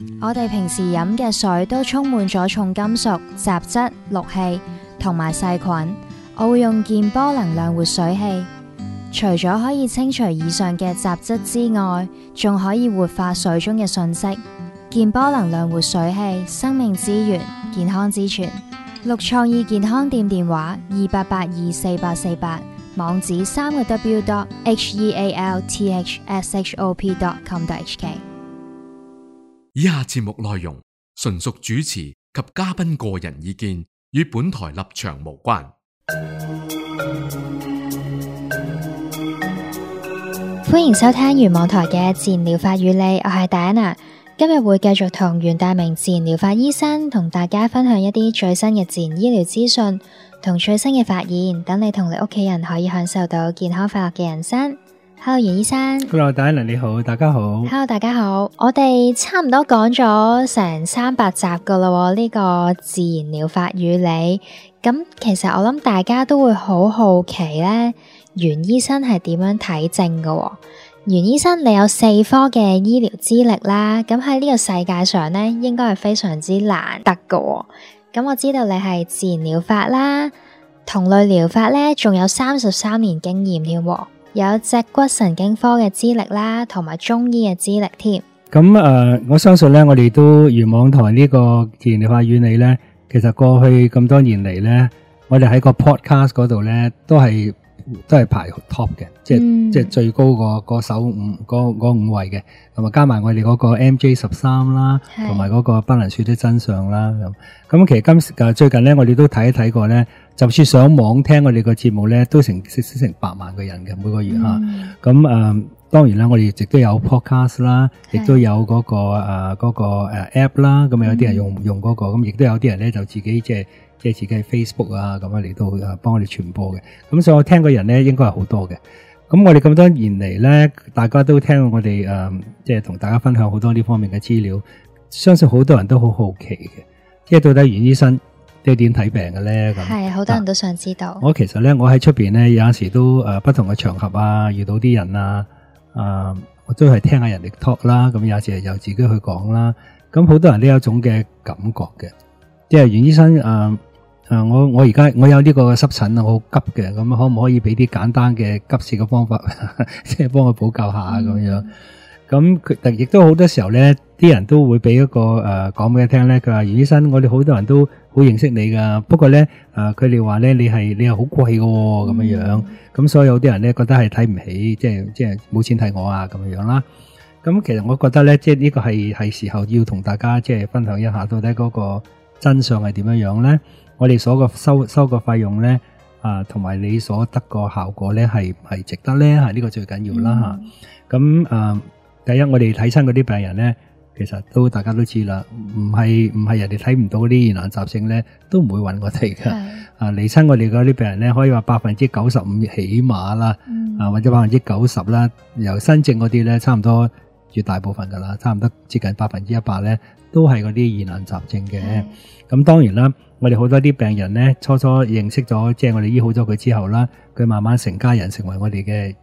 我哋平時飲嘅水都充滿咗重金屬、雜質、氯氣同埋細菌。我會用健波能量活水器，除咗可以清除以上嘅雜質之外，仲可以活化水中嘅訊息。健波能量活水器，生命之源，健康之泉。綠創意健康店電話28824848，網址3w.healthshop.com.hk。 以下節目內容純屬主持及嘉賓個人意見，與本台立場無關。 歡迎收聽元網台嘅自然療法與你，我係戴安娜。今日會繼續同袁大明自然療法醫生同大家分享一啲最新嘅自然醫療資訊同最新嘅發現，等你同你屋企人可以享受到健康快樂嘅人生。Hello， 袁醫生。 Hello， 戴安娜你好，大家好。 Hello， 大家好。我哋差唔多講咗成300集噶啦，呢個自然療法與你。咁其實我諗大家都會好好奇咧，袁醫生係點樣睇症噶？袁醫生，你有4科嘅醫療資歷啦，咁喺呢個世界上咧，應該係非常之難得㗎。咁我知道你係自然療法啦，同類療法咧，仲有33年經驗添，有脊骨神經科嘅資歷啦，同埋中醫嘅資歷添。 咁我相信咧，我哋都元網台呢個自然療法與你咧，其實過去咁多年嚟咧，我哋喺個 podcast 嗰度咧，都係排 top 嘅，即係最高個首5位嘅，同埋加埋我哋嗰個 MJ13 啦，同埋嗰個不能說的真相啦。咁其實最近咧，我哋都睇一睇過咧，就算上網聽我哋個節目咧，都成8萬個人嘅每個月吓。咁當然啦，我哋亦都有 podcast 啦，亦都有嗰個 app 啦。咁有啲人用嗰個，咁亦都有啲人咧就自己即係自己喺 Facebook 啊咁樣嚟到幫我哋傳播嘅。咁所以我聽嘅人咧應該係好多嘅。咁我哋咁多年嚟咧，大家都聽我哋即係同大家分享好多呢方面嘅資料，相信好多人都好好奇嘅，即係到底袁醫生即係點睇病嘅咧？咁係好多人都想知道。 我其實咧，我喺出邊咧有陣時都不同嘅場合啊，遇到啲人啊。我都係聽下人哋 talk 啦，咁有時又自己去講啦。咁好多人都有一種嘅感覺嘅，即係袁醫生我而家我有呢個濕疹啊，我好急嘅，咁可唔可以俾啲簡單嘅急事嘅方法，即係幫我補救下咁樣？咁佢亦都好多時候咧，啲人都會俾一個講俾佢聽咧，佢話袁醫生，我哋好多人都好認識你噶，不過咧佢哋話咧你係好貴㗎喎，咁樣，咁所以有啲人咧覺得係睇唔起，即係冇錢睇我啊咁樣啦。咁其實我覺得咧，即係呢個係時候要同大家即係分享一下，到底嗰個真相係點樣咧？我哋所收個費用咧同埋你所得個效果咧係值得咧？係呢個最緊要啦吓。咁第一，我哋睇親嗰啲病人咧，其實大家都知啦，唔係人哋睇唔到啲疑難雜症咧，都唔會揾我哋噶。嚟親我哋嗰啲病人咧，可以話95%起碼啦，或者90%啦，由新症嗰啲咧，差唔多絕大部分噶啦，差唔多接近100%咧，都係嗰啲疑難雜症嘅。咁當然啦，我哋好多啲病人咧，初認識咗，即係我哋醫好咗佢之後啦，佢慢慢成家人成為我哋嘅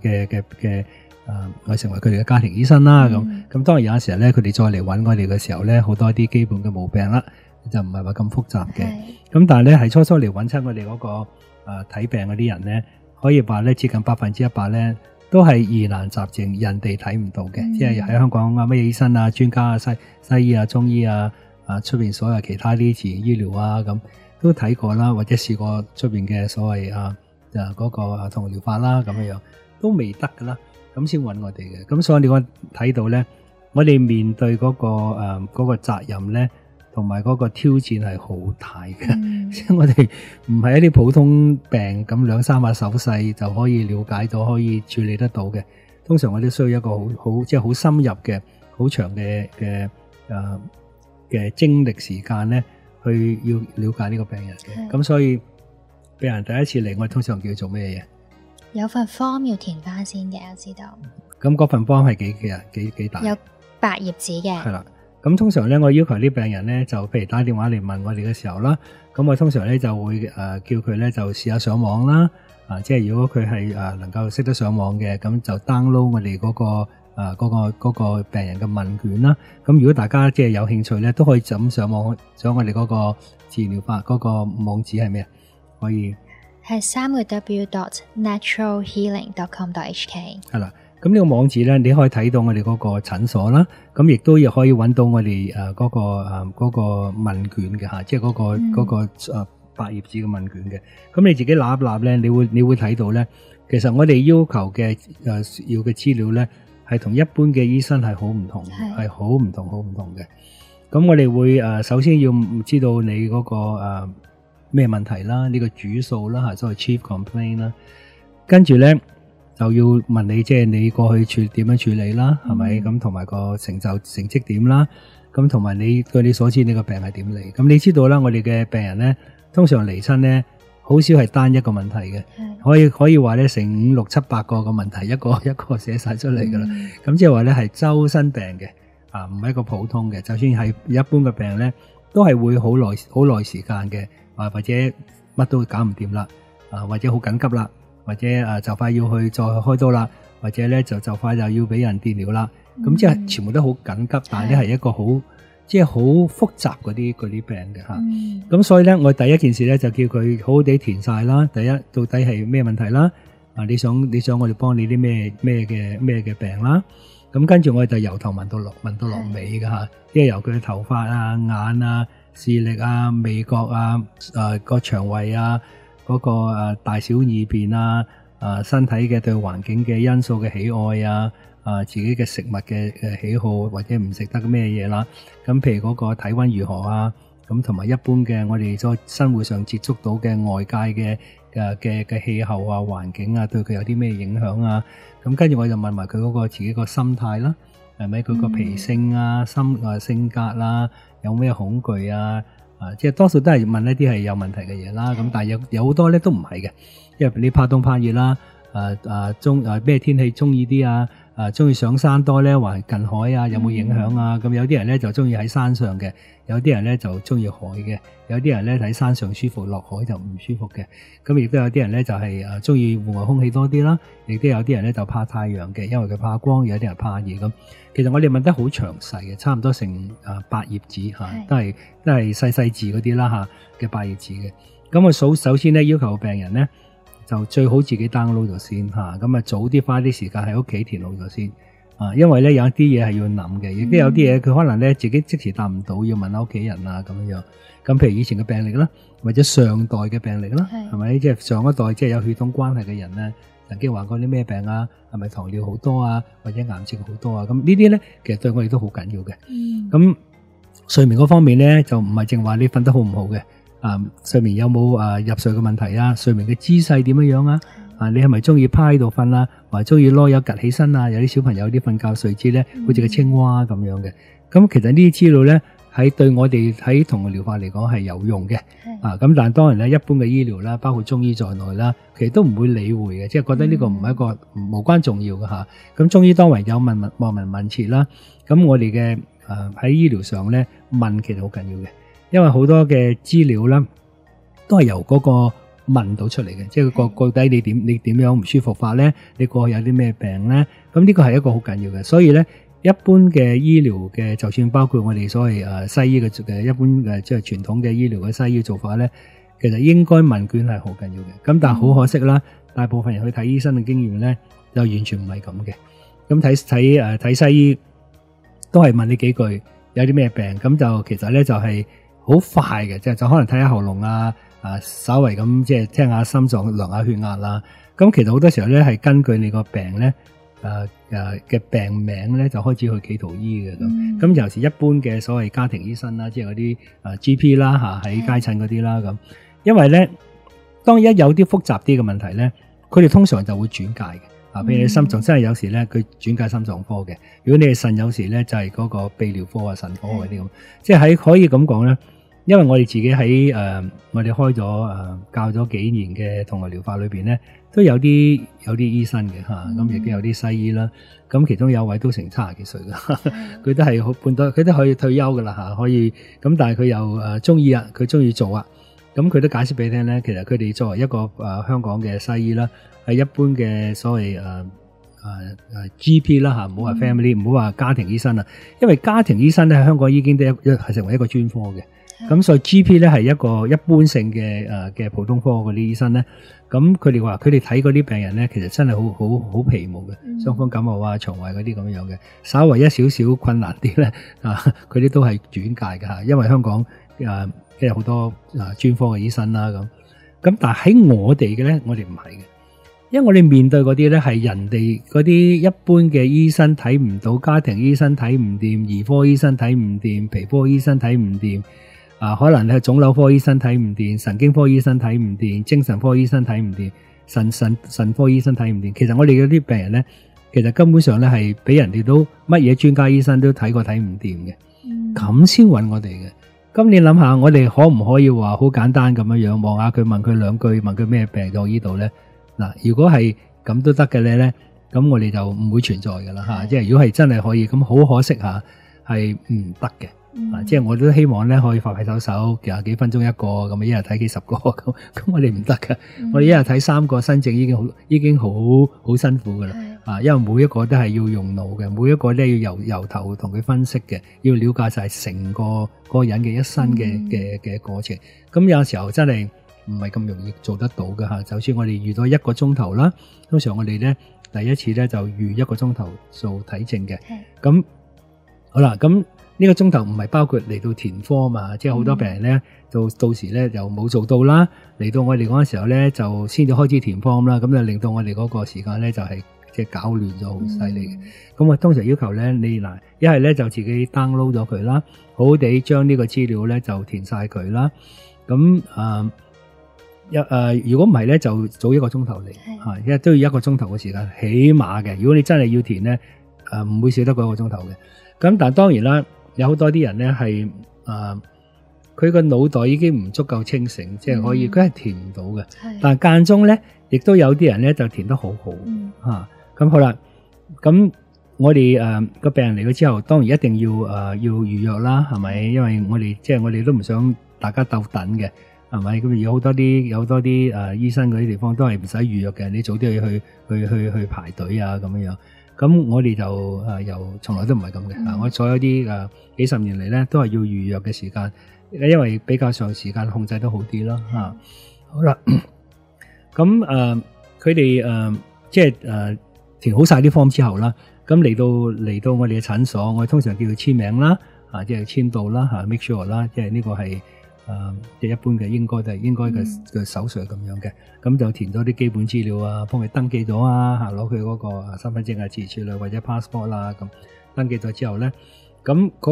我成為佢哋嘅家庭醫生啦。咁當然有陣時咧，佢哋再嚟揾我哋嘅時候咧，好多啲基本嘅毛病啦，就唔係話咁複雜嘅。咁但係咧，係初嚟揾親我哋嗰個睇病嗰啲人咧，可以話咧接近100%咧，都係疑難雜症，人哋睇唔到嘅。即係喺香港乜嘢醫生啊、專家啊、西醫啊、中醫啊、出邊所有其他啲自然醫療啊，咁都睇過啦，或者試過出邊嘅所謂嗰個同療法啦，咁樣都未得噶啦。咁先揾我哋嘅，咁所以你睇到咧，我哋面對嗰個責任咧，同埋嗰個挑戰係好大嘅。即係我哋唔係一啲普通病咁2-3下手勢就可以了解到，可以處理得到嘅。通常我哋需要一個好即係好深入嘅、好長嘅精力時間咧，去要了解呢個病人嘅。咁所以病人第一次嚟，我哋通常叫佢做咩嘢？ 有份 form 要填翻先嘅，我知道。 咁嗰份 form 係幾大？ 有8頁紙嘅。係啦。 咁通常咧，我要求啲病人咧，就譬如打電話嚟問我哋嘅時候啦，咁我通常咧就會叫佢咧就試下上網啦。即係如果佢係能夠識得上網嘅，咁就 download 我哋嗰個嗰個病人嘅問卷啦。咁如果大家即係有興趣咧，都可以就咁上網上我哋嗰個自然療法嗰個網址係咩啊？可以係3w.naturalhealing.com.hk 係啦。咁呢個網址咧，你可以睇到我哋嗰個診所啦，咁亦都可以揾到我哋嗰個問卷嘅嚇，即係嗰個8頁紙嘅問卷嘅。咁你自己揦一揦咧，你會睇到咧，其實我哋要求嘅要嘅資料咧，係同一般嘅醫生係好唔同，係好唔同嘅。咁我哋會首先要知道你嗰個咩問題啦，呢個主數啦嚇，所謂 chief complaint 啦，跟住咧，就要問你即係你過去點樣處理啦，係咪？咁同埋個成績點啦，咁同埋你據你所知你個病係點嚟？咁你知道啦，我哋嘅病人咧，通常嚟親咧，好少係單一個問題嘅，可以話咧成5、6、7、8個問題，一個寫晒出嚟噶啦。咁即係話咧係周身病嘅，唔係一個普通嘅。就算係一般嘅病咧，都係會好耐時間嘅，或者乜都搞唔掂啦，或者好緊急啦。或者就快要去再開刀啦，或者咧就快就要俾人電療啦，咁即係全部都好緊急，但係咧係一個好即係好複雜嗰啲病嘅嚇。咁所以咧，我第一件事咧就叫佢好好地填晒啦。第一，到底係咩問題啦？你想我哋幫你啲咩嘅病啦？咁跟住我哋就由頭問到落尾嘅嚇，即係由佢嘅頭髮啊、眼啊、視力啊、味覺啊、個腸胃啊。嗰個大小二便啊，身體嘅對環境嘅因素嘅喜愛啊，自己嘅食物嘅喜好或者唔食得咩嘢啦，咁譬如嗰個體溫如何啊，咁同埋一般嘅我哋在生活上接觸到嘅外界嘅氣候啊、環境啊，對佢有啲咩影響啊，咁跟住我就問埋佢嗰個自己個心態啦，係咪佢個脾性啊、性格啦，有咩恐懼啊？即係多數都係問一啲係有問題嘅嘢啦，咁但係有好多咧都唔係嘅，因為你怕凍怕熱啦，咩天氣中意啲啊？中意上山多咧，還近海啊？有冇影響啊？咁有啲人咧就中意喺山上嘅，有啲人咧就中意海嘅，有啲人咧喺山上舒服，落海就唔舒服嘅。咁亦都有啲人咧就係中意戶外空氣多啲啦，亦都有啲人咧就怕太陽嘅，因為佢怕光；有啲人怕熱咁。其實我哋問得好詳細嘅，差唔多成8頁紙嚇，都係細字嗰啲啦嚇嘅8頁紙嘅。咁我首先咧要求病人咧，就最好自己 download 咗先嚇，咁早啲花啲時間喺屋企填好咗先因為咧有一啲嘢係要諗嘅，亦都有啲嘢佢可能咧自己即時答唔到，要問下屋企人啊咁樣。咁譬如以前嘅病歷啦，或者上代嘅病歷啦，係咪？即係上一代即係有血統關係嘅人咧，曾經患過啲咩病啊？係咪糖尿好多啊？或者癌症好多啊？咁呢啲咧其實對我哋都好緊要嘅。咁睡眠嗰方面咧就唔係淨話你瞓得好唔好嘅。睡眠有冇入睡嘅問題啊？睡眠嘅姿勢點樣啊？你係咪中意趴喺度瞓啊？或者中意攞有趌起身啊？有啲小朋友啲瞓覺睡姿咧，好似個青蛙咁樣嘅。咁其實呢啲資料咧，喺對我哋喺同個療法嚟講係有用嘅。咁但係當然咧，一般嘅醫療啦，包括中醫在內啦，其實都唔會理會嘅，即係覺得呢個唔係一個無關重要嘅嚇。咁中醫當然有望聞問切啦。咁我哋嘅喺醫療上咧問其實好緊要嘅。因為好多嘅資料啦，都係由嗰個問到出嚟嘅，即係個底你點樣唔舒服法咧？你過去有啲咩病咧？咁呢個係一個好緊要嘅，所以咧一般嘅醫療嘅，就算包括我哋所謂西醫嘅一般嘅即係傳統嘅醫療嘅西醫做法咧，其實應該問卷係好緊要嘅。咁但係好可惜啦，大部分人去睇醫生嘅經驗咧，就完全唔係咁嘅。咁睇西醫都係問你幾句，有啲咩病？咁就其實咧就係好快嘅，即係就可能睇下喉嚨啊，稍微咁即係聽下心臟、量下血壓啦。咁其實好多時候咧係根據你個病咧，嘅病名咧就開始去企圖醫嘅咁。咁尤其一般嘅所謂家庭醫生啦，即係嗰啲GP 啦喺街診嗰啲啦咁。因為咧，當一有啲複雜啲嘅問題咧，佢哋通常就會轉介嘅。譬如你心臟真係有時咧，佢轉介心臟科嘅。如果你係腎有時咧，就係嗰個泌尿科啊、腎科嗰啲咁。即係可以咁講咧。因為我哋自己喺我哋開咗教咗幾年嘅同學療法裏邊咧，都有啲醫生嘅咁亦都有啲西醫啦。咁其中有位都成70幾歲啦，佢都係佢都可以退休噶啦可以。咁但係佢又中意佢中意做啊。咁佢都解釋俾你聽咧，其實佢哋作為一個香港嘅西醫啦，係一般嘅所謂 GP 啦嚇，唔好話 family，唔好話家庭醫生啦，因為家庭醫生咧喺香港已經都係成為一個專科嘅，咁所以 GP 咧係一個一般性嘅普通科嗰啲醫生咧，咁佢哋話佢哋睇嗰啲病人咧，其實真係好皮毛嘅，傷風感冒啊、腸胃嗰啲咁樣嘅，稍為一少少困難啲咧，佢哋都係轉介㗎嚇，因為香港即係好多專科嘅醫生啦咁但係喺我哋嘅咧，我哋唔係嘅。因為我哋面對嗰啲咧係人哋嗰啲一般嘅醫生睇唔到，家庭醫生睇唔掂，兒科醫生睇唔掂，皮膚醫生睇唔掂，可能係腫瘤科醫生睇唔掂，神經科醫生睇唔掂，精神科醫生睇唔掂，腎科醫生睇唔掂。其實我哋嗰啲病人咧，其實根本上咧係俾人哋都乜嘢專家醫生都睇過睇唔掂嘅，咁先揾我哋嘅。咁你諗下，我哋可唔可以話好簡單咁樣樣望下佢，問佢兩句，問佢咩病到呢度咧？嗱，如果係咁都得嘅咧，咁我哋就唔會存在噶啦嚇。即係如果係真係可以，咁好可惜嚇，係唔得嘅。即係我都希望咧可以快手，幾幾分鐘一個咁，一日睇幾十個咁我哋唔得嘅。我哋一日睇3個新症已經好辛苦噶啦。因為每一個都係要用腦嘅，每一個咧要由頭同佢分析嘅，要了解晒成個人嘅一生嘅過程。咁有時候真係唔係咁容易做得到嘅嚇。就算我哋預到1個鐘頭啦，通常我哋咧第一次咧就預1個鐘頭做睇症嘅。咁好啦，咁呢個鐘頭唔係包括嚟到填科嘛，即係好多病人咧到時咧又冇做到啦，嚟到我哋嗰陣時候咧就先至開始填科啦，咁就令到我哋嗰個時間咧就係即係搞亂咗好犀利嘅。咁我通常要求咧你嗱，一係咧就自己 download 咗佢啦，好好地將呢個資料咧就填晒佢啦。咁如果唔係咧就早1個鐘頭嚟嚇，因為都要1個鐘頭嘅時間起碼嘅。如果你真係要填咧，唔會少得過1個鐘頭嘅。咁但係當然啦，有好多啲人咧係佢個腦袋已經唔足夠清醒，即係可以佢係填唔到嘅。但係間中咧，亦都有啲人咧就填得好好嚇。咁好啦，咁我哋個病人嚟咗之後，當然一定要預約啦，係咪？因為我哋都唔想大家鬥等嘅，係咪？咁有好多啲醫生嗰啲地方都係唔使預約嘅，你早啲去排隊啊咁樣。咁我哋就由從來都唔係咁嘅。我所有啲幾十年嚟咧都係要預約嘅時間，因為比較上時間控制得好啲啦嚇。好啦，咁佢哋即係填好晒啲 form 之後啦，咁嚟到我哋嘅診所，我哋通常叫佢簽名啦，即係簽到啦嚇 make sure 啦，即係呢個係即係一般嘅應該嘅手續咁樣嘅。咁就填咗啲基本資料啊，幫佢登記咗啊，攞佢嗰個身份證啊、自處率或者 passport 啦，咁登記咗之後咧，咁嗰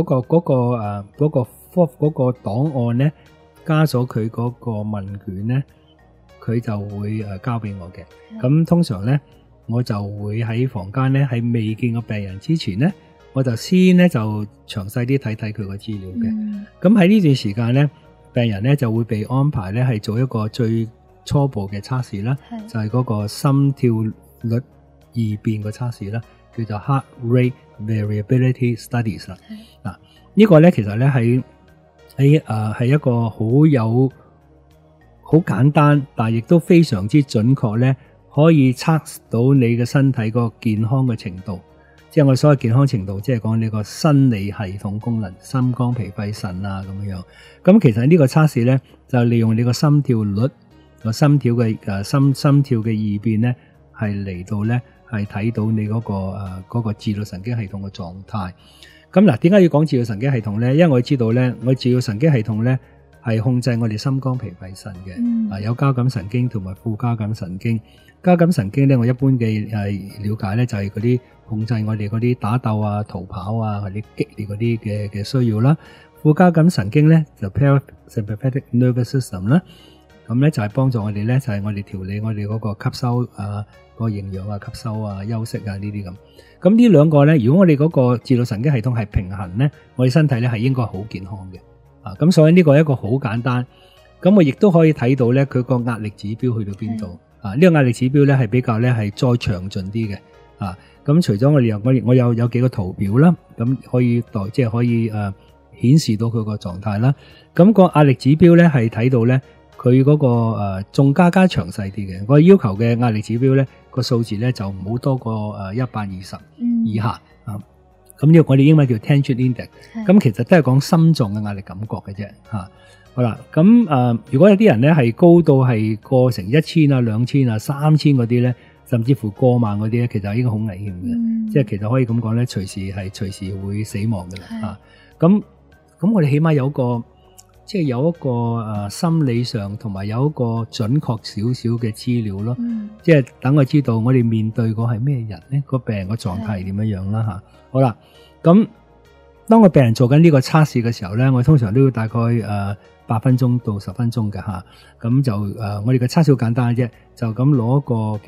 個檔案咧，加咗佢嗰個問卷咧，佢就會交俾我嘅。咁通常咧，我就會喺房間咧，喺未見個病人之前咧，我就先咧就詳細啲睇佢個資料嘅。咁喺呢段時間咧，病人咧就會被安排咧係做一個最初步嘅測試啦，就係嗰個心跳率異變嘅測試啦，叫做 Heart Rate Variability Studies 啦。嗱，呢個咧其實咧係一個好簡單，但係亦都非常之準確咧，可以測到你嘅身體個健康嘅程度。即係我哋所謂健康程度，即係講你個生理系統功能，心肝脾肺腎啊咁樣。咁其實呢個測試咧，就利用你個心跳率個心跳嘅心跳嘅異變咧，係嚟到咧係睇到你嗰個自律神經系統嘅狀態。咁嗱，點解要講自律神經系統咧？因為我知道咧，我自律神經系統咧係控制我哋心肝脾肺腎嘅。有交感神經同埋副交感神經。交感神經咧，我一般嘅了解咧，就係嗰啲控制我哋嗰啲打鬥啊、逃跑啊或者激烈嗰啲嘅需要啦。副交感神經咧就 parasympathetic nervous system 啦，咁咧就係幫助我哋咧，就係我哋調理我哋嗰個吸收個營養啊、吸收啊、休息啊呢啲咁。咁呢兩個咧，如果我哋嗰個自律神經系統係平衡咧，我哋身體咧係應該好健康嘅。咁所以呢個係一個好簡單，咁我亦都可以睇到咧佢個壓力指標去到邊度。呢個壓力指標咧係比較咧係再詳盡啲嘅。咁除咗我有幾個圖表啦，咁可以即係可以顯示到佢個狀態啦。咁個壓力指標咧係睇到咧佢嗰個仲加詳細啲嘅。我要求嘅壓力指標咧， 個數字咧就唔好多過120以下啊。咁呢個我哋英文叫 tension index， 咁其實都係講心臟嘅壓力感覺嘅啫嚇。好啦，咁如果有啲人咧係高到係過成1000啊、2000啊、3000嗰啲咧，甚至乎過萬嗰啲咧，其實已經好危險嘅，即係其實可以咁講咧，隨時會死亡嘅啦嚇。咁我哋起碼有個即係有一個心理上同埋有一個準確少少嘅資料咯，即係等我知道我哋面對個係咩人咧，個病人個狀態係點樣樣啦嚇。好啦，咁當個病人做緊呢個測試嘅時候咧，我通常都要大概8分鐘到10分鐘嘅嚇。咁就我哋嘅測試好簡單嘅啫，就咁攞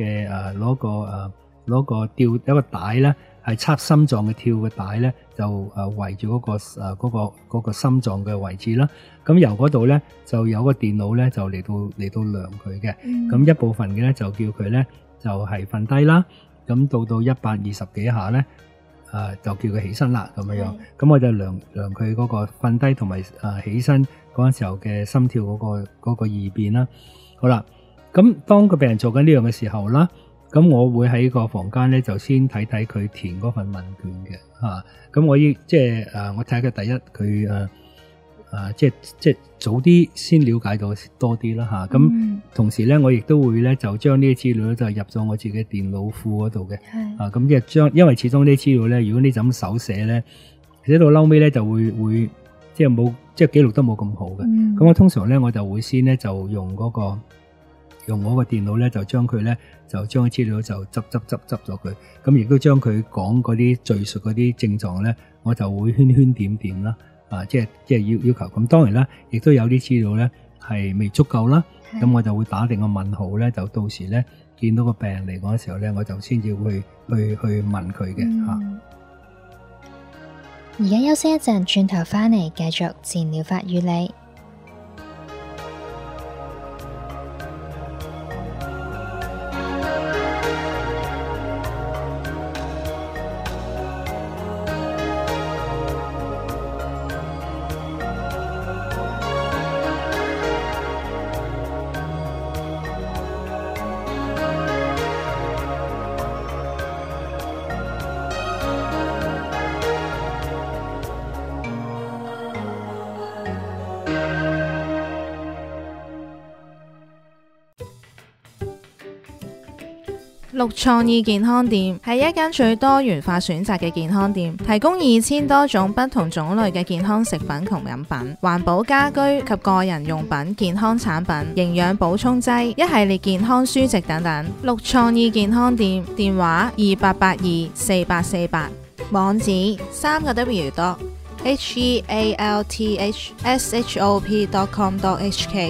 個吊一個帶咧，係測心臟嘅跳嘅帶咧，就圍住嗰個心臟嘅位置啦。咁由嗰度咧就有個電腦咧就嚟到量佢嘅。咁一部分嘅咧就叫佢咧就係瞓低啦。咁到120幾下咧，就叫佢起身啦咁樣。咁我就量佢嗰個瞓低同埋起身嗰陣時候嘅心跳嗰個異變啦。好啦，咁當個病人做緊呢樣嘅時候啦，咁我會喺個房間咧就先睇睇佢填嗰份問卷嘅嚇。咁我我睇佢第一佢即係早啲先了解到多啲啦嚇。咁同時咧，我亦都會咧就將呢啲資料咧就入咗我自己電腦庫嗰度嘅。咁即係因為始終呢啲資料咧，如果你就咁手寫咧，寫到嬲尾咧就會即係記錄得冇咁好嘅。咁我通常咧我就會先咧就用我個電腦咧就將佢咧就將啲資料就執咗佢，咁亦都將佢講嗰啲敘述嗰啲症狀咧，我就會圈點啦。即係要求。咁當然啦，亦都有啲資料咧係未足夠啦，咁我就會打定個問號咧，就到時咧見到個病人嚟講嘅時候咧，我就先至會去問佢嘅嚇。 而家休息一陣，轉頭翻嚟繼續自然療法與你。 綠創意健康店係一間最多元化選擇嘅健康店，提供2000多種不同種類嘅健康食品同飲品、環保家居及個人用品、健康產品、營養補充劑、一系列健康書籍等等。綠創意健康店電話28824848，網址3個WDOT.HEALTHSHOP.com.HK。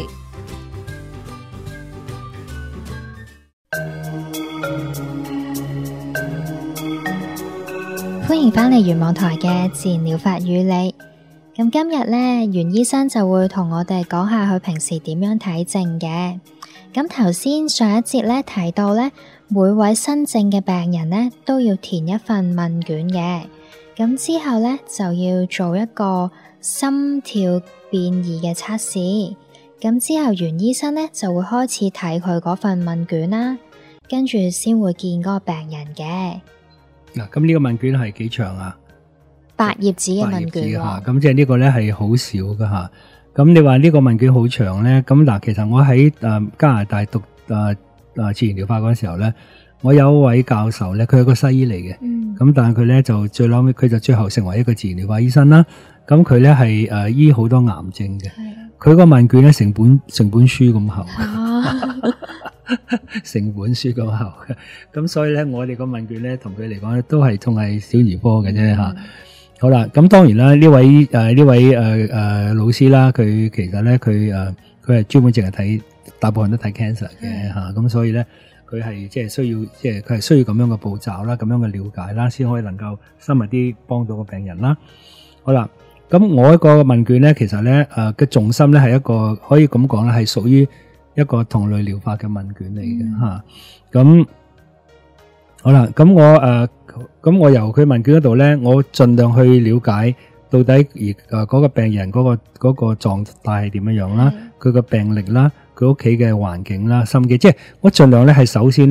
歡迎返嚟元網台嘅自然療法與你。咁今日呢，袁醫生就會同我哋講下佢平時點樣睇症嘅。咁頭先上一節呢提到呢，每位新症嘅病人呢都要填一份問卷嘅。咁之後呢，就要做一個心跳變異嘅測試。咁之後袁醫生呢就會開始睇佢嗰份問卷啦，跟住先會見嗰個病人嘅。 嗱，咁呢個問卷係幾長啊？8頁紙嘅問卷吓，咁即係呢個咧係好少噶吓。咁你話呢個問卷好長咧？咁嗱，其實我喺加拿大讀自然療法嗰陣時候咧，我有一位教授咧，佢係個西醫嚟嘅。咁但係佢咧就最後尾，佢就最後成為一個自然療法醫生啦。咁佢咧係醫好多癌症嘅。佢個問卷咧成本書咁厚。成本書咁厚嘅，咁所以咧，我哋個問卷咧，同佢嚟講咧，都係仲係小兒科嘅啫吓。好啦，咁當然啦，呢位老師啦，佢其實咧，佢係專門淨係睇，大部分都睇 cancer 嘅吓。咁所以咧，佢係即係需要，即係佢係需要咁樣嘅步驟啦，咁樣嘅了解啦，先可以能夠深入啲幫到個病人啦。好啦，咁我一個問卷咧，其實咧嘅重心咧係一個可以咁講咧，係屬於一個同類療法嘅問卷嚟嘅吓，咁好啦，咁我由佢問卷嗰度咧，我盡量去了解到底嗰個病人嗰個狀態係點樣樣啦，佢個病歷啦，佢屋企嘅環境啦，心機，即係我盡量咧係首先咧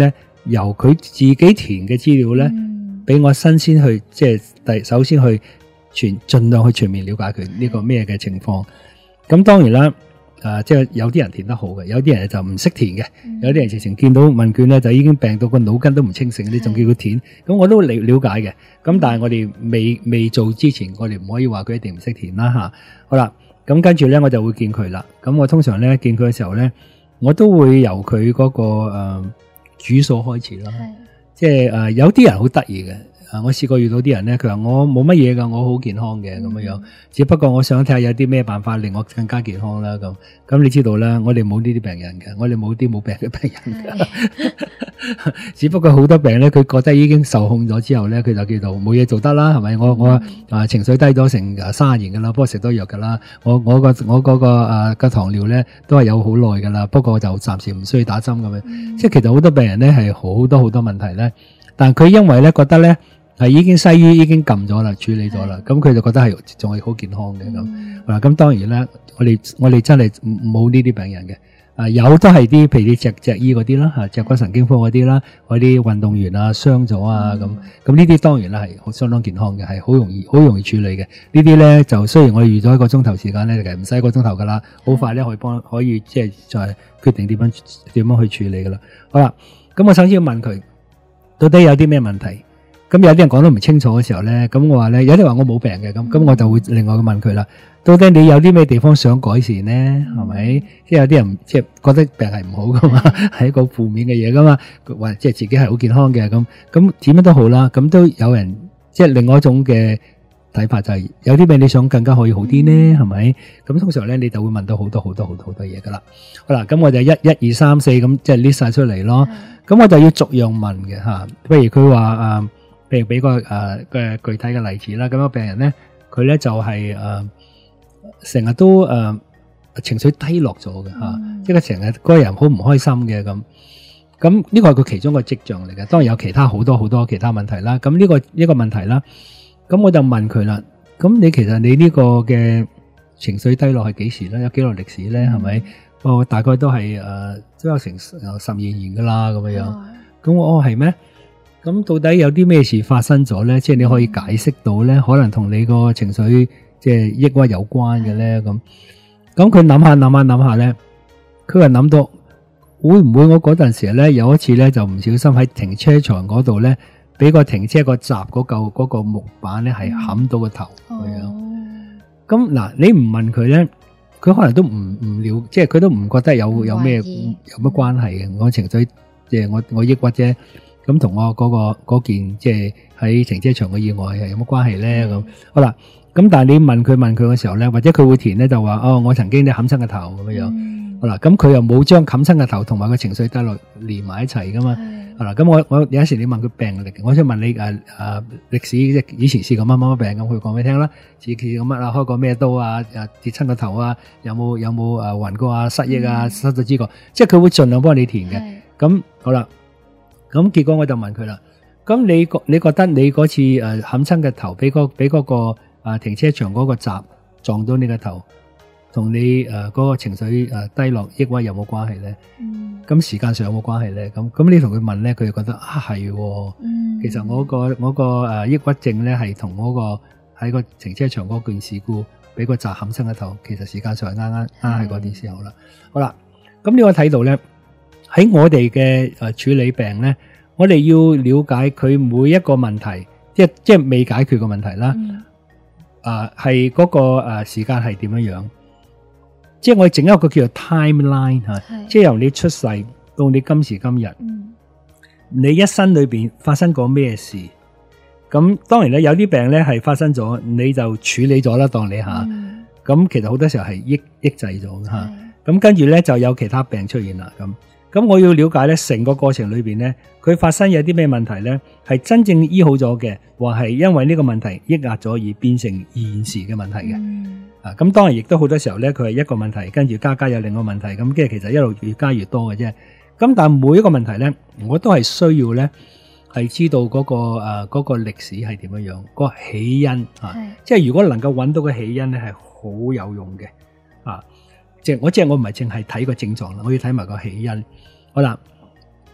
由佢自己填嘅資料咧，俾我新鮮去即係首先去盡量去全面了解佢呢個咩嘅情況。咁當然啦。即係有啲人填得好嘅，有啲人就唔識填嘅，有啲人直情見到問卷咧就已經病到個腦筋都唔清醒，你仲叫佢填，咁我都了解嘅。咁但係我哋未做之前，我哋唔可以話佢一定唔識填啦吓。好啦，咁跟住咧我就會見佢啦。咁我通常咧見佢嘅時候咧，我都會由佢嗰個主數開始啦。即係有啲人好得意嘅。我試過遇到啲人咧，佢話我冇乜嘢噶，我好健康嘅咁樣，只不過我想睇下有啲咩辦法令我更加健康啦。咁你知道啦，我哋冇呢啲病人嘅，我哋冇啲冇病嘅病人嘅。只不過好多病咧，佢覺得已經受控咗之後咧，佢就叫做冇嘢做得啦，係咪？我情緒低咗成30年噶啦，不過食多藥噶啦。我嗰個糖尿咧都係有好耐噶啦，不過就暫時唔需要打針咁樣。即係其實好多病人咧係好多問題咧，但係佢因為咧覺得咧。係已經西醫已經撳咗啦，處理咗啦，咁佢就覺得係仲係好健康嘅咁。嗱，咁當然啦，我哋真係冇呢啲病人嘅，有都係啲譬如啲脊醫嗰啲啦，脊骨神經科嗰啲啦，嗰啲運動員啊傷咗啊咁呢啲當然啦係相當健康嘅，係好容易處理嘅。呢啲咧就雖然我哋預咗1個鐘頭時間咧，其實唔使1個鐘頭噶啦，好快咧可以即係再決定點樣去處理噶啦。好啦，咁我首先要問佢到底有啲咩問題？咁有啲人講得唔清楚嘅時候咧，咁我話咧，有啲話我冇病嘅，咁我就會另外問佢啦。到底你有啲咩地方想改善咧？係咪？即係有啲人即係覺得病係唔好噶嘛，係一個負面嘅嘢噶嘛，或即係自己係好健康嘅咁點樣都好啦。咁都有人即係另外一種嘅睇法就係有啲病你想更加可以好啲咧，係咪？咁通常咧你就會問到好多嘢噶啦。好啦，咁我就1、2、3、4咁即係 list 晒出嚟咯。咁我就要逐樣問嘅吓，譬如佢話譬如俾個嘅具體嘅例子啦，咁個病人咧，佢咧就係成日都情緒低落咗嘅吓，即係成日嗰個人好唔開心嘅咁呢個係佢其中一個跡象嚟嘅。當然有其他好多其他問題啦。咁呢個問題啦，咁我就問佢啦。咁你其實你呢個嘅情緒低落係幾時咧？有幾耐歷史咧？係咪？大概都係都有成12年噶啦咁樣。咁我係咩？咁到底有啲咩事發生咗咧？即係你可以解釋到咧，可能同你個情緒即係抑鬱有關嘅咧。咁佢諗下咧，佢話諗到會唔會我嗰陣時咧有一次咧就唔小心喺停車場嗰度咧，俾個停車個閘嗰個木板咧係冚到個頭咁樣。咁嗱，你唔問佢咧，佢可能都唔了，即係佢都唔覺得有咩關係嘅。我情緒即係我抑鬱啫。咁同我嗰件即係喺停車場嘅意外係有乜關係咧？咁好啦，咁但係你問佢嘅時候咧，或者佢會填咧就話我曾經咧冚親個頭咁樣。好啦，咁佢又冇將冚親個頭同埋個情緒低落連埋一齊噶嘛。好啦，咁我有時你問佢病歷，我想問你歷史即係以前試過乜病咁，佢講俾你聽啦。自己咁乜開過咩刀啊？跌親個頭啊？有冇暈過啊？失憶啊？失咗知覺，即係佢會盡量幫你填嘅。咁好啦。咁結果我就問佢啦，咁你覺得你嗰次冚親嘅頭俾嗰個停車場嗰個閘撞到你嘅頭，同你嗰個情緒低落抑鬱有冇關係咧？咁時間上有冇關係咧？咁你同佢問咧，佢就覺得係，其實我個抑鬱症咧係同嗰個喺個停車場嗰件事故俾個閘冚親嘅頭，其實時間上係啱係嗰段時候啦。好啦，咁你可以睇到咧。喺我哋嘅處理病咧，我哋要了解佢每一個問題，即係未解決嘅問題啦。係嗰個時間係點樣樣？即係我哋整一個叫做 timeline 吓，即係由你出世到你今時今日，你一生裏邊發生過咩事？咁當然咧，有啲病咧係發生咗，你就處理咗啦，當你吓。咁其實好多時候係抑制咗吓。咁跟住咧就有其他病出現啦咁我要了解咧，成個過程裏邊咧，佢發生有啲咩問題咧，係真正醫好咗嘅，或係因為呢個問題抑壓咗而變成現時嘅問題嘅。咁當然亦都好多時候咧，佢係一個問題，跟住加有另外一個問題，咁跟住其實一路越加越多嘅啫。咁但係每一個問題咧，我都係需要咧，係知道嗰個歷史係點樣樣，個起因即係如果能夠揾到個起因咧，係好有用嘅即係我唔係淨係睇個症狀啦，我要睇埋個起因。好啦，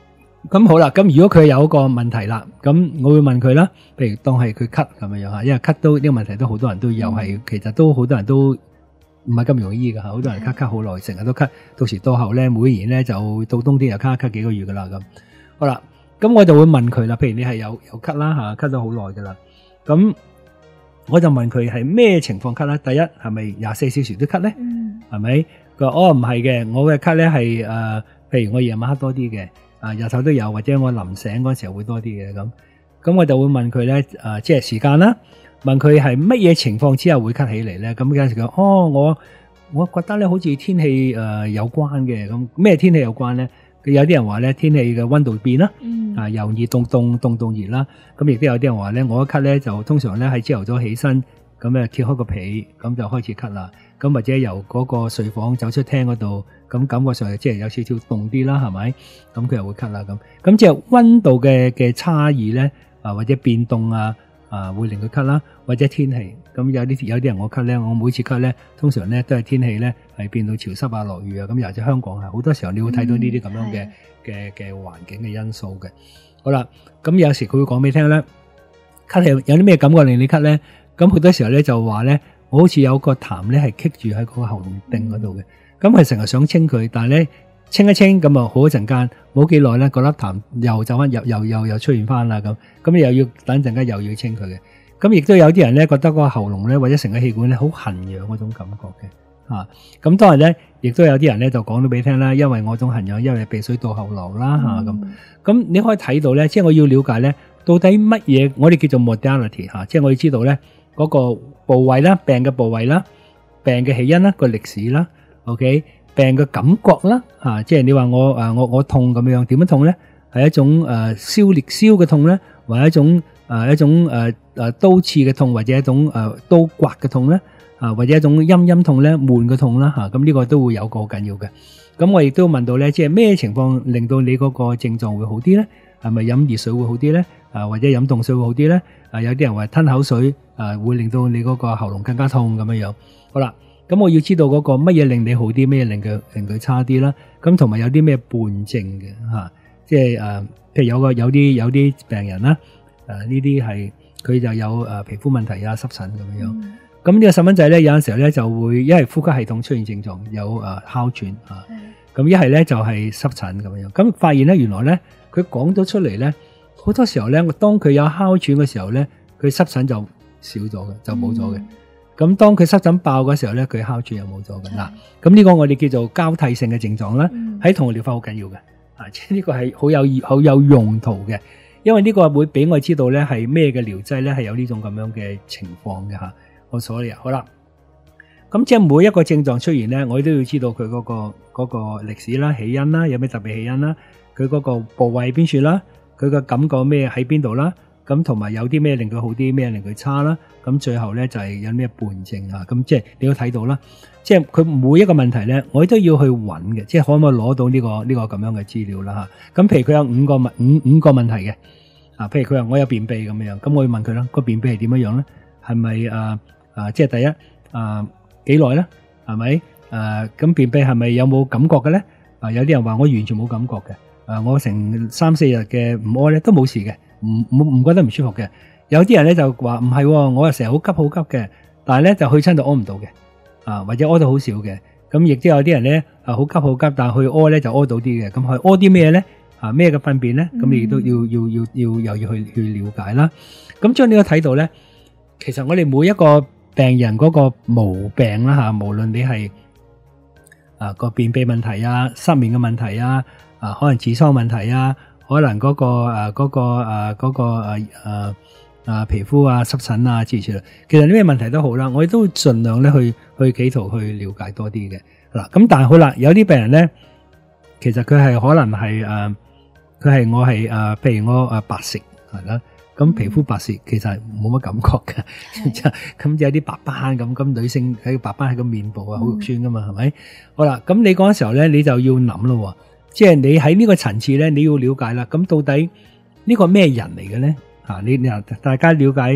咁好啦，咁如果佢有一個問題啦，咁我會問佢啦，譬如當係佢咳咁樣吓，因為咳都呢個問題都好多人都有，係其實都好多人都唔係咁容易噶吓，好多人咳好耐，成日都咳，到時到後咧每年咧就到冬天又咳幾個月噶啦咁。好啦，咁我就會問佢啦，譬如你係有咳啦吓，咳咗好耐噶啦，咁我就問佢係咩情況咳啦？第一係咪24小時都咳咧？係咪？佢話唔係嘅，我嘅咳咧係譬如我夜晚黑多啲嘅。日頭都有，或者我臨醒嗰時候會多啲嘅咁我就會問佢咧，即係時間啦，問佢係乜嘢情況之下會咳起嚟咧？咁有陣時佢我覺得咧好似天氣有關嘅，咁咩天氣有關咧？有啲人話咧天氣嘅溫度變啦，由熱凍熱啦，咁亦都有啲人話咧，我一咳咧就通常咧喺朝頭早起身，咁揭開個被，咁就開始咳啦。咁或者由嗰個睡房走出廳嗰度，咁感覺上即係有少少凍啲啦，係咪？咁佢又會咳啦咁即係溫度嘅差異咧，或者變凍會令佢咳啦，或者天氣。咁有啲人我咳咧，我每次咳咧，通常咧都係天氣咧係變到潮濕落雨咁，尤其香港好多時候你會睇到呢啲咁樣嘅環境嘅因素嘅。好啦，咁有時佢會講俾你聽咧，咳係有啲咩感覺令你咳咧？咁好多時候咧就話咧。我好似有個痰咧係棘住喺嗰個喉嚨頂嗰度嘅，咁係成日想清佢，但係咧清一清咁好一陣間，冇幾耐咧嗰粒痰又走翻又出現翻啦咁你又要等陣間又要清佢嘅，咁亦都有啲人咧覺得嗰個喉嚨咧或者成個氣管咧好痕癢嗰種感覺嘅，咁當然咧亦都有啲人咧就講到俾你聽啦，因為我種痕癢，因為鼻水到後流啦咁你可以睇到咧，即係我要了解咧到底乜嘢我哋叫做 modality 即係我要知道咧。嗰個部位啦，病嘅部位啦，病嘅起因啦，個歷史啦 ，OK， 病嘅感覺啦，即係你話我痛咁樣，點樣痛咧？係一種燒裂燒嘅痛咧，或者一種刀刺嘅痛，或者一種刀刮嘅痛咧，或者一種陰痛咧，悶嘅痛啦，咁呢個都會有個好緊要嘅。咁我亦都問到咧，即係咩情況令到你嗰個症狀會好啲咧？係咪飲熱水會好啲咧？或者飲凍水會好啲咧？有啲人話吞口水會令到你嗰個喉嚨更加痛咁樣。好啦，咁我要知道嗰個乜嘢令你好啲，乜嘢令佢差啲啦。咁同埋有啲咩伴症嘅即係譬如有啲病人啦，呢啲係佢就有皮膚問題啊、濕疹咁樣。咁呢個細蚊仔咧有陣時候咧就會一係呼吸系統出現症狀，有哮喘咁一係咧就係濕疹咁樣。咁發現咧原來咧佢講咗出嚟咧。好多時候咧，當佢有哮喘嘅時候咧，佢濕疹就少咗嘅，就冇咗嘅。咁當佢濕疹爆嘅時候咧，佢哮喘又冇咗嘅。嗱，咁呢個我哋叫做交替性嘅症狀啦，喺同療法好緊要嘅。即係呢個係好有用途嘅，因為呢個會俾我知道咧係咩嘅療劑咧係有呢種咁樣嘅情況嘅吓。我所以好啦，咁即係每一個症狀出現咧，我都要知道佢嗰個歷史啦、起因啦，有咩特別起因啦，佢嗰個部位邊處啦。佢個感覺咩喺邊度啦？咁同埋有啲咩令佢好啲，咩令佢差啦？咁最後咧就係有咩伴症咁即係你都睇到啦。即係佢每一個問題咧，我都要去揾嘅，即係可唔可以攞到呢個咁樣嘅資料啦嚇。咁譬如佢有五個問題嘅，譬如佢話我有便秘咁樣，咁我要問佢啦，個便秘係點樣樣咧？係咪即係第一幾耐咧？係咪咁便秘係咪有冇感覺嘅咧？有啲人話我完全冇感覺嘅。我成3-4日嘅唔屙咧都冇事嘅，唔覺得唔舒服嘅。有啲人咧就話唔係，我又成日好急嘅，但係咧就去親就屙唔到嘅，或者屙到好少嘅。咁亦都有啲人咧好急，但係去屙咧就屙到啲嘅。咁去屙啲咩咧？咩嘅糞便咧？咁你亦都又要去了解啦。咁將呢個睇到咧，其實我哋每一個病人嗰個毛病啦無論你係個便秘問題啊、失眠嘅問題啊。可能痔瘡問題啊，可能嗰個皮膚啊、濕疹啊之類，其實呢咩問題都好啦，我哋都盡量咧去企圖去了解多啲嘅。嗱，咁但係好啦，有啲病人咧，其實佢係可能係我係譬如我白皙係啦，咁皮膚白皙其實冇乜感覺嘅，咁有啲白斑咁女性喺白斑喺個面部啊，好肉酸噶嘛，係咪？好啦，咁你嗰陣時候咧，你就要諗咯。即係你喺呢個層次咧，你要了解啦。咁到底呢個咩人嚟嘅咧？你大家了解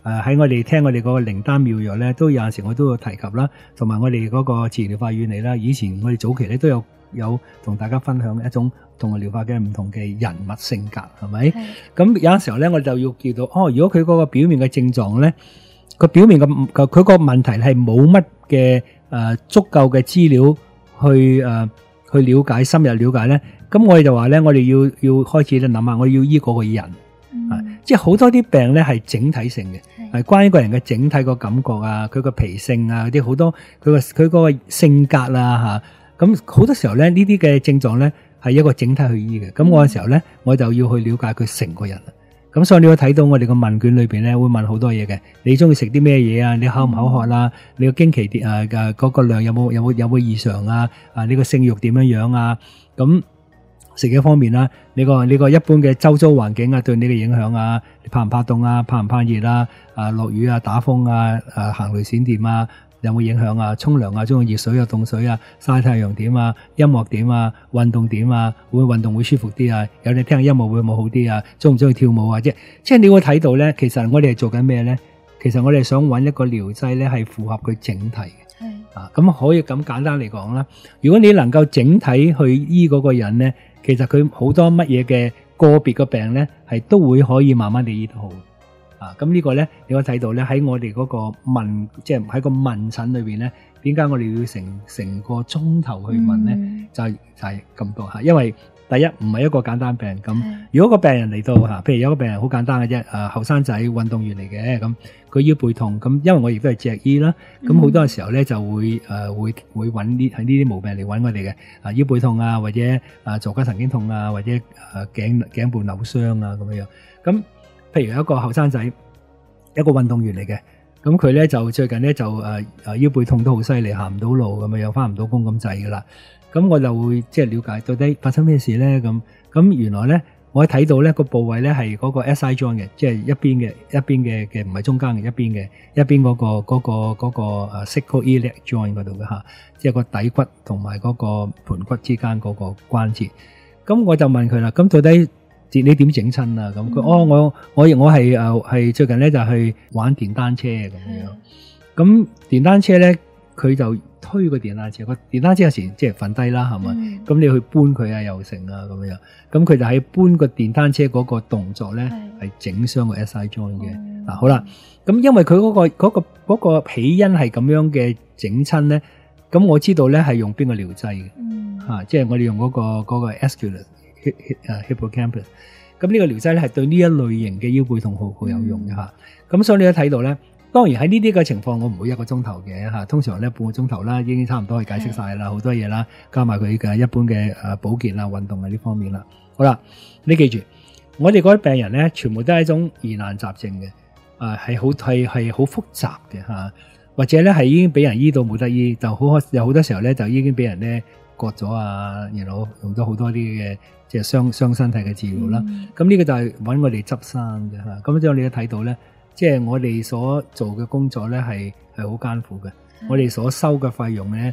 喺我哋聽我哋嗰個靈丹妙藥咧，都有陣時我都有提及啦，同埋我哋嗰個自然療法院嚟啦。以前我哋早期咧都有同大家分享一種動物療法嘅唔同嘅人物性格，係咪？咁有陣時候咧，我哋就要叫到如果佢嗰個表面嘅症狀咧，個表面嘅佢個問題係冇乜嘅足夠嘅資料去了解深入了解咧，咁我哋就話咧，我哋要開始咧諗下，我哋要醫嗰個人。即係好多啲病咧係整體性嘅，係關於個人嘅整體個感覺啊，佢個脾性啊，嗰啲好多佢個性格啊吓，咁好多時候咧呢啲嘅症狀咧係一個整體去醫嘅，咁我嘅時候咧我就要去了解佢成個人啦。咁所以你會睇到我哋個問卷裏邊咧會問好多嘢嘅，你中意食啲咩嘢啊？你口唔口渴啦？你個經期嗰個量有冇異常啊？你個性慾點樣樣啊？咁食嘅方面啦，你個一般嘅周遭環境啊，對你嘅影響啊，你怕唔怕凍啊？怕唔怕熱啊？落雨啊，打風啊，行雷閃電啊，有冇影響啊？沖涼啊，中意熱水啊，凍水啊，曬太陽點啊？音樂點啊？運動點啊？會運動會舒服啲啊？有你聽音樂會冇好啲啊？中唔中意跳舞啊？即係你會睇到咧，其實我哋係做緊咩咧？其實我哋想揾一個療劑咧，係符合佢整體嘅。咁可以咁簡單嚟講啦。如果你能夠整體去醫嗰個人咧，其實佢好多乜嘢嘅個別嘅病咧，係都會可以慢慢地醫得好。咁呢個咧，你可以睇到咧喺我哋嗰個即係喺個問診裏邊咧，點解我哋要成個鐘頭去問咧？就係咁多吓，因為第一唔係一個簡單病咁。如果個病人嚟到譬如有個病人好簡單嘅啫，後生仔運動員嚟嘅，咁佢腰背痛，咁因為我亦都係脊醫啦，咁好多時候咧就會揾呢啲毛病嚟揾我哋嘅，腰背痛啊，或者坐骨神經痛啊，或者頸部扭傷啊咁樣。咁譬如有一個後生仔，一個運動員嚟嘅，咁佢咧就最近咧就腰背痛都好犀利，行唔到路咁樣，又翻唔到工咁滯噶啦。咁我就會即係了解到底發生咩事咧？咁原來咧，我睇到咧個部位咧係嗰個 SI joint 嘅，即係一邊嘅唔係中間嘅，一邊嗰個sacroiliac joint 嗰度嘅吓，即係個底骨同埋嗰個盤骨之間嗰個關節。咁我就問佢啦，咁到底你點整親啊？咁佢我係最近咧就去玩電單車咁樣。咁電單車咧，佢就推個電單車，個電單車有時即係瞓低啦，係咪？咁你去搬佢啊，又成啊咁樣。咁佢就喺搬個電單車嗰個動作咧，係整傷個 SI joint 嘅。嗱，好啦，咁因為佢嗰個起因係咁樣嘅整親咧，咁我知道咧係用邊個療劑嘅，即係我哋用嗰個 Aesculus hippocampus。咁呢個療劑咧係對呢一類型嘅腰背痛好有用嘅吓。咁所以你都睇到咧。當然喺呢啲嘅情況，我唔會1個鐘頭嘅吓，通常咧半個鐘頭啦，已經差唔多可以解釋晒啦，好多嘢啦，加埋佢嘅一般嘅保健啊、運動啊呢方面啦。好啦，你記住，我哋嗰啲病人咧，全部都係一種疑難雜症嘅，係好複雜嘅吓，或者咧係已經俾人醫到冇得醫，就有好多時候咧就已經俾人咧割咗啊，然後用咗好多啲嘅即係傷身體嘅治療啦。咁呢個就係揾我哋執生嘅吓。咁之後你都睇到咧。即係我哋所做嘅工作咧，係好艱苦嘅。我哋所收嘅費用咧，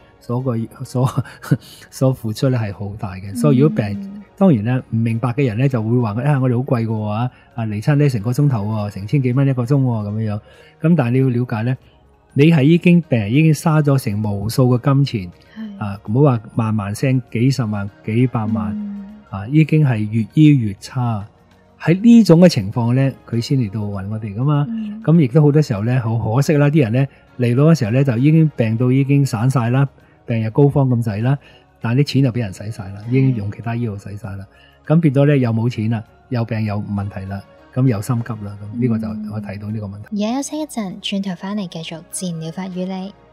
所付出咧係好大嘅。所以如果病人當然咧唔明白嘅人咧，就會話我哋好貴嘅喎，嚟親咧成個鐘頭喎，成千幾蚊1個鐘喎咁樣。咁但係你要了解咧，你係病人已經嘥咗成無數嘅金錢，唔好話萬聲，幾十萬、幾百萬，已經係越醫越差。喺呢種嘅情況咧，佢先嚟到揾我哋噶嘛。咁亦都好多時候咧，好可惜啦，啲人咧嚟到嘅時候咧，就已經病到已經散晒啦，病入膏肓咁滯啦，但係啲錢就俾人使晒啦，已經用其他醫療使晒啦。咁變咗咧又冇錢啦，又病有問題啦，咁又心急啦。咁呢個就我睇到呢個問題。 而家休息一陣，轉頭翻嚟繼續自然療法與你。